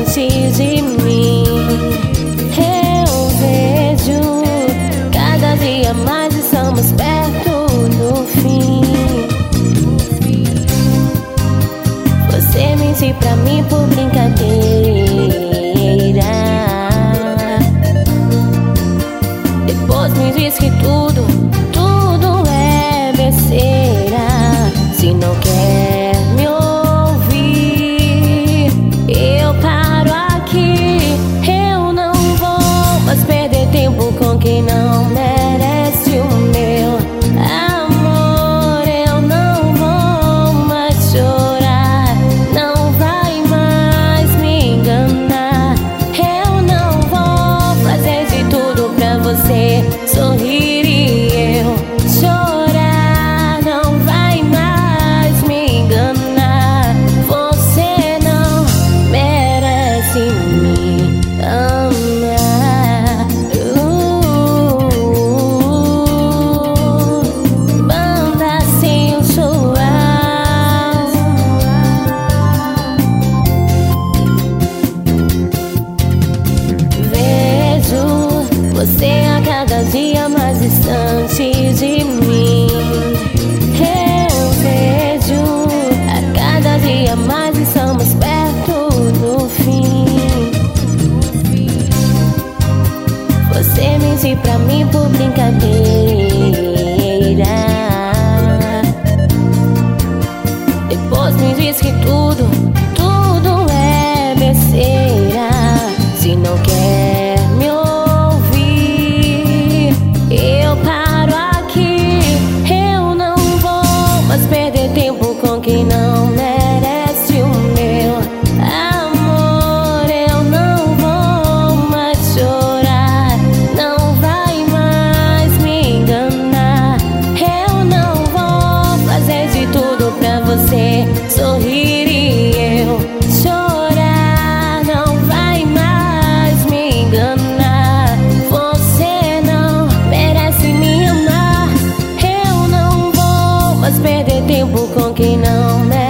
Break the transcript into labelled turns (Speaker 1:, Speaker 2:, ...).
Speaker 1: distante de mim. Eu vejo cada dia mais estamos perto do fim. Você mente pra mim por brincadeira, depois me diz que tudo é besteira. Se não quer me ouvir, eu paro aqui. Eu não vou mais perder tempo com quem não merece o meu amor. Eu não vou mais chorar, não vai mais me enganar. Eu não vou fazer de tudo pra você sorrir e eu chorar. Não vai mais me enganar. Você não merece me amar. Banda sensual. Vejo você a cada dia mais distante de mim. Eu vejo a cada dia mais estamos perto do fim. Você mente pra mim por brincadeira, depois me diz que tudo é besteira. Se não quer me ouvir, eu paro aqui. Eu não vou mais perder tempo com quem não merece o meu amor. Eu não vou mais chorar, não vai mais me enganar. Eu não vou fazer de tudo pra você sorrir e eu chorar. Não vai mais me enganar. Você não merece me amar. Eu não vou mais perder tempo com quem não merece.